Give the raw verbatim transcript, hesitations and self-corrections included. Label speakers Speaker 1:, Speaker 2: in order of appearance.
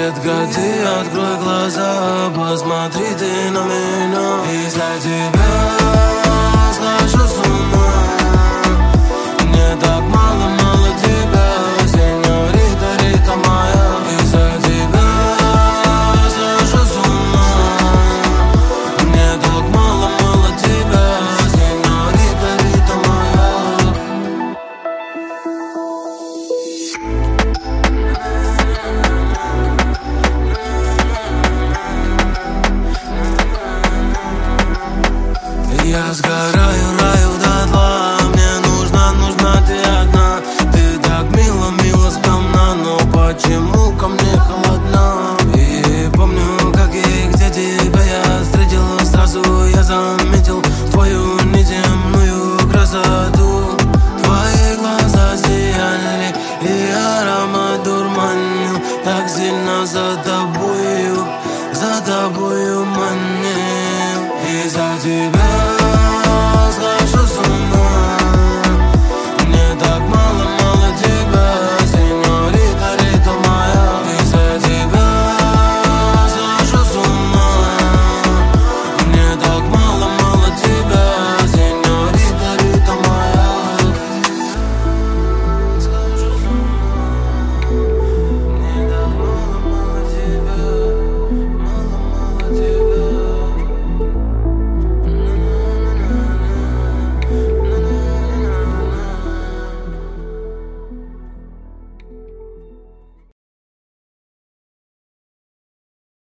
Speaker 1: Детка, ты открой глаза, посмотри ты на меня. Из-за тебя схожу с ума. Мне так мало-мало тебя, сеньорита, рита моя. Из-за тебя схожу с ума. Мне так мало-мало тебя, сеньорита, рита моя. Я сгораю, раю дотла. Мне нужна, нужна ты одна. Ты так мило, мило скромна, но почему ко мне холодна? И помню, как и где тебя я встретил. Сразу я заметил твою неземную красоту. Твои глаза сияли, и аромат дурманил. Так сильно за тобою, за тобою манил. Из-за тебя